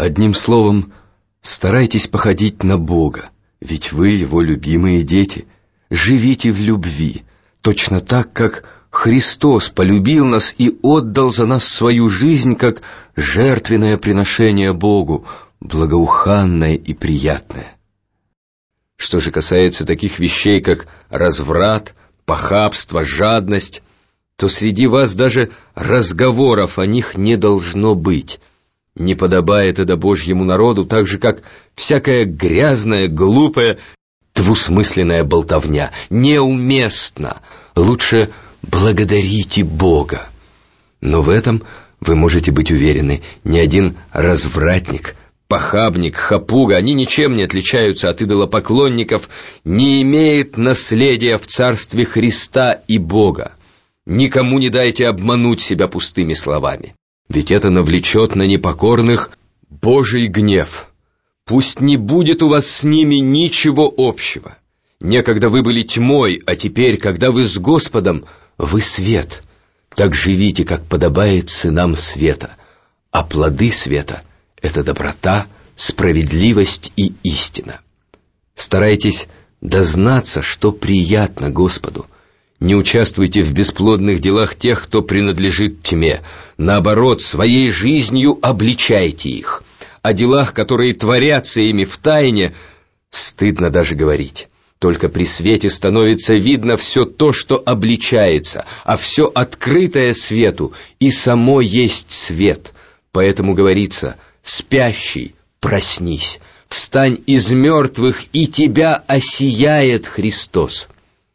Одним словом, старайтесь походить на Бога, ведь вы Его любимые дети. Живите в любви, точно так, как Христос полюбил нас и отдал за нас свою жизнь, как жертвенное приношение Богу, благоуханное и приятное. Что же касается таких вещей, как разврат, похабство, жадность, то среди вас даже разговоров о них не должно быть. Не подобает это Божьему народу, так же, как всякая грязная, глупая, двусмысленная болтовня. Неуместно. Лучше благодарите Бога. Но в этом вы можете быть уверены, ни один развратник, похабник, хапуга, они ничем не отличаются от идолопоклонников, не имеет наследия в Царстве Христа и Бога. Никому не дайте обмануть себя пустыми словами, ведь это навлечет на непокорных Божий гнев. Пусть не будет у вас с ними ничего общего. Некогда вы были тьмой, а теперь, когда вы с Господом, вы свет. Так живите, как подобает сынам света, а плоды света — это доброта, справедливость и истина. Старайтесь дознаться, что приятно Господу. Не участвуйте в бесплодных делах тех, кто принадлежит тьме. Наоборот, своей жизнью обличайте их. О делах, которые творятся ими в тайне, стыдно даже говорить. Только при свете становится видно все то, что обличается, а все открытое свету и само есть свет. Поэтому говорится: «Спящий, проснись, встань из мертвых, и тебя осияет Христос».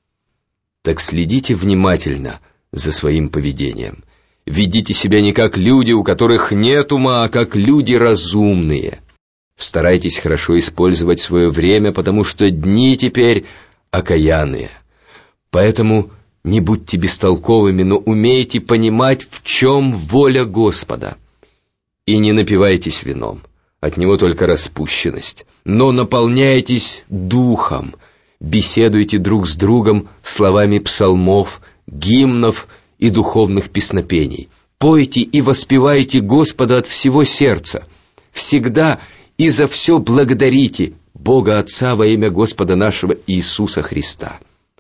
Так следите внимательно за своим поведением. Ведите себя не как люди, у которых нет ума, а как люди разумные. Старайтесь хорошо использовать свое время, потому что дни теперь окаянные. Поэтому не будьте бестолковыми, но умейте понимать, в чем воля Господа. И не напивайтесь вином, от него только распущенность, но наполняйтесь духом. Беседуйте друг с другом словами псалмов, гимнов и духовных песнопений. Пойте и воспевайте Господа от всего сердца. Всегда и за все благодарите Бога Отца во имя Господа нашего Иисуса Христа.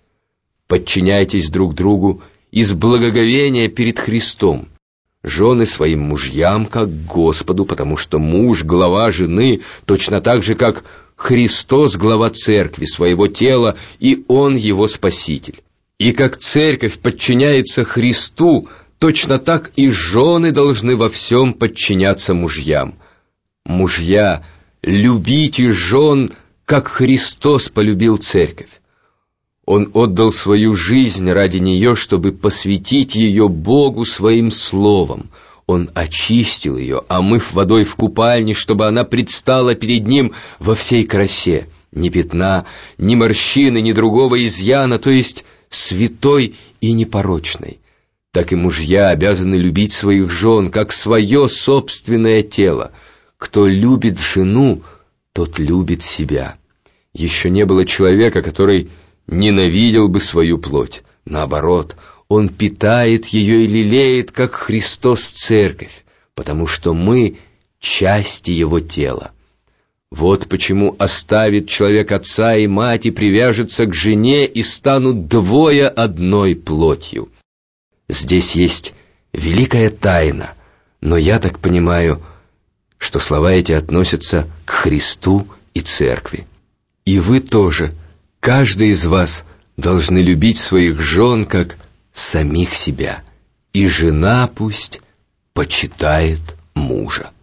Подчиняйтесь друг другу из благоговения перед Христом. Жены своим мужьям, как Господу, потому что муж — глава жены, точно так же, как Христос — глава церкви, своего тела, и Он его Спаситель. И как церковь подчиняется Христу, точно так и жены должны во всем подчиняться мужьям. Мужья, любите жен, как Христос полюбил церковь. Он отдал свою жизнь ради нее, чтобы посвятить ее Богу своим словом. Он очистил ее, омыв водой в купальне, чтобы она предстала перед Ним во всей красе. Ни пятна, ни морщины, ни другого изъяна, то есть святой и непорочной. Так и мужья обязаны любить своих жен, как свое собственное тело. Кто любит жену, тот любит себя. Еще не было человека, который ненавидел бы свою плоть. Наоборот, он питает ее и лелеет, как Христос церковь, потому что мы части Его тела. Вот почему оставит человек отца и мать и привяжется к жене, и станут двое одной плотью. Здесь есть великая тайна, но я так понимаю, что слова эти относятся к Христу и церкви. И вы тоже, каждый из вас, должны любить своих жен, как самих себя, и жена пусть почитает мужа.